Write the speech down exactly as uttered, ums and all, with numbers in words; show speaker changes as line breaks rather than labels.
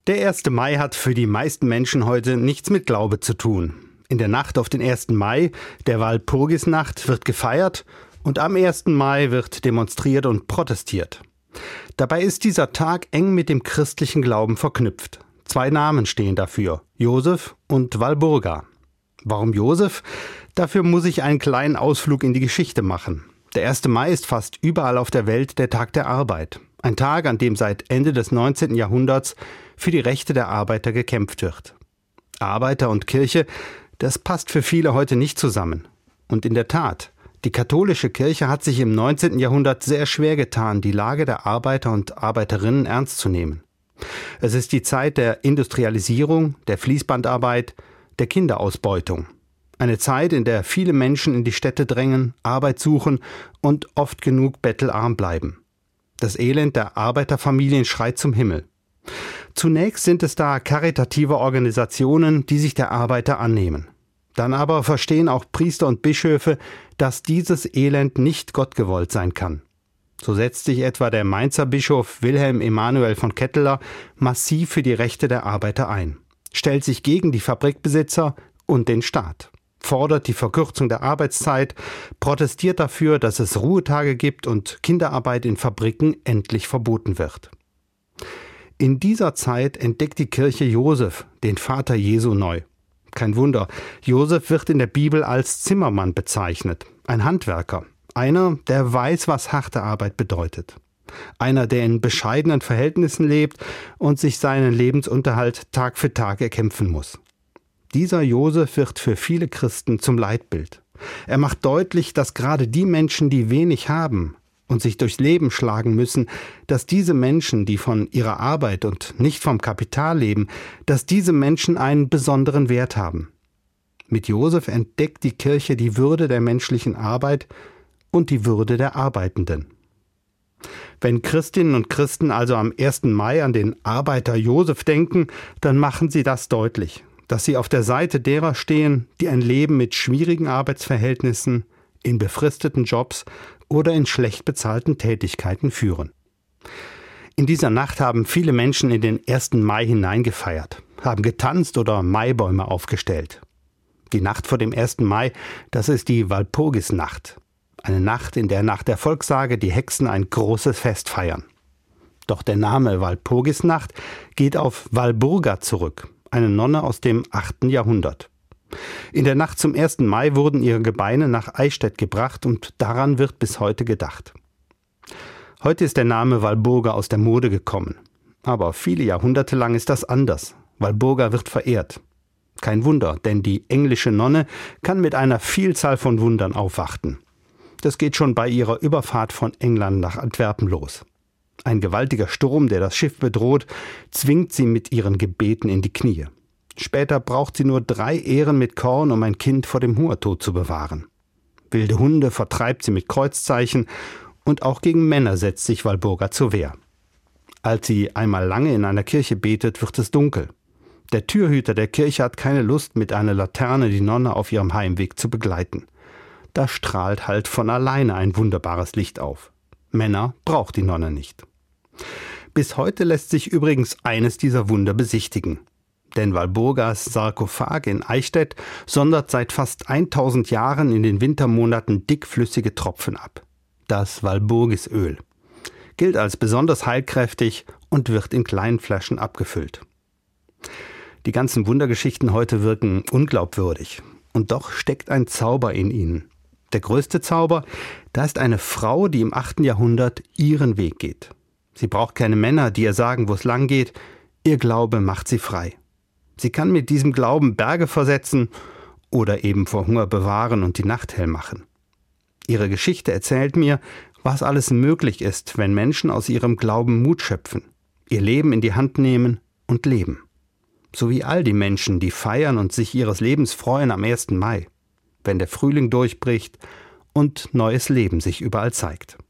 Der erste Mai hat für die meisten Menschen heute nichts mit Glaube zu tun. In der Nacht auf den ersten Mai, der Walpurgisnacht, wird gefeiert und am ersten Mai wird demonstriert und protestiert. Dabei ist dieser Tag eng mit dem christlichen Glauben verknüpft. Zwei Namen stehen dafür, Josef und Walburga. Warum Josef? Dafür muss ich einen kleinen Ausflug in die Geschichte machen. Der erste Mai ist fast überall auf der Welt der Tag der Arbeit. Ein Tag, an dem seit Ende des neunzehnten Jahrhunderts für die Rechte der Arbeiter gekämpft wird. Arbeiter und Kirche, das passt für viele heute nicht zusammen. Und in der Tat, die katholische Kirche hat sich im neunzehnten Jahrhundert sehr schwer getan, die Lage der Arbeiter und Arbeiterinnen ernst zu nehmen. Es ist die Zeit der Industrialisierung, der Fließbandarbeit, der Kinderausbeutung. Eine Zeit, in der viele Menschen in die Städte drängen, Arbeit suchen und oft genug bettelarm bleiben. Das Elend der Arbeiterfamilien schreit zum Himmel. Zunächst sind es da karitative Organisationen, die sich der Arbeiter annehmen. Dann aber verstehen auch Priester und Bischöfe, dass dieses Elend nicht gottgewollt sein kann. So setzt sich etwa der Mainzer Bischof Wilhelm Emanuel von Ketteler massiv für die Rechte der Arbeiter ein, stellt sich gegen die Fabrikbesitzer und den Staat, fordert die Verkürzung der Arbeitszeit, protestiert dafür, dass es Ruhetage gibt und Kinderarbeit in Fabriken endlich verboten wird. In dieser Zeit entdeckt die Kirche Josef, den Vater Jesu, neu. Kein Wunder, Josef wird in der Bibel als Zimmermann bezeichnet, ein Handwerker, einer, der weiß, was harte Arbeit bedeutet. Einer, der in bescheidenen Verhältnissen lebt und sich seinen Lebensunterhalt Tag für Tag erkämpfen muss. Dieser Josef wird für viele Christen zum Leitbild. Er macht deutlich, dass gerade die Menschen, die wenig haben und sich durchs Leben schlagen müssen, dass diese Menschen, die von ihrer Arbeit und nicht vom Kapital leben, dass diese Menschen einen besonderen Wert haben. Mit Josef entdeckt die Kirche die Würde der menschlichen Arbeit und die Würde der Arbeitenden. Wenn Christinnen und Christen also am ersten Mai an den Arbeiter Josef denken, dann machen sie das deutlich, dass sie auf der Seite derer stehen, die ein Leben mit schwierigen Arbeitsverhältnissen, in befristeten Jobs oder in schlecht bezahlten Tätigkeiten führen. In dieser Nacht haben viele Menschen in den ersten Mai hineingefeiert, haben getanzt oder Maibäume aufgestellt. Die Nacht vor dem ersten Mai, das ist die Walpurgisnacht. Eine Nacht, in der nach der Volkssage die Hexen ein großes Fest feiern. Doch der Name Walpurgisnacht geht auf Walburga zurück, eine Nonne aus dem achten Jahrhundert. In der Nacht zum ersten Mai wurden ihre Gebeine nach Eichstätt gebracht und daran wird bis heute gedacht. Heute ist der Name Walburga aus der Mode gekommen. Aber viele Jahrhunderte lang ist das anders. Walburga wird verehrt. Kein Wunder, denn die englische Nonne kann mit einer Vielzahl von Wundern aufwarten. Das geht schon bei ihrer Überfahrt von England nach Antwerpen los. Ein gewaltiger Sturm, der das Schiff bedroht, zwingt sie mit ihren Gebeten in die Knie. Später braucht sie nur drei Ähren mit Korn, um ein Kind vor dem Hungertod zu bewahren. Wilde Hunde vertreibt sie mit Kreuzzeichen und auch gegen Männer setzt sich Walburga zur Wehr. Als sie einmal lange in einer Kirche betet, wird es dunkel. Der Türhüter der Kirche hat keine Lust, mit einer Laterne die Nonne auf ihrem Heimweg zu begleiten. Da strahlt halt von alleine ein wunderbares Licht auf. Männer braucht die Nonne nicht. Bis heute lässt sich übrigens eines dieser Wunder besichtigen. Denn Walburgas Sarkophag in Eichstätt sondert seit fast tausend Jahren in den Wintermonaten dickflüssige Tropfen ab. Das Walburgisöl. Gilt als besonders heilkräftig und wird in kleinen Flaschen abgefüllt. Die ganzen Wundergeschichten heute wirken unglaubwürdig. Und doch steckt ein Zauber in ihnen. Der größte Zauber, da ist eine Frau, die im achten Jahrhundert ihren Weg geht. Sie braucht keine Männer, die ihr sagen, wo es lang geht. Ihr Glaube macht sie frei. Sie kann mit diesem Glauben Berge versetzen oder eben vor Hunger bewahren und die Nacht hell machen. Ihre Geschichte erzählt mir, was alles möglich ist, wenn Menschen aus ihrem Glauben Mut schöpfen, ihr Leben in die Hand nehmen und leben. So wie all die Menschen, die feiern und sich ihres Lebens freuen am ersten Mai, wenn der Frühling durchbricht und neues Leben sich überall zeigt.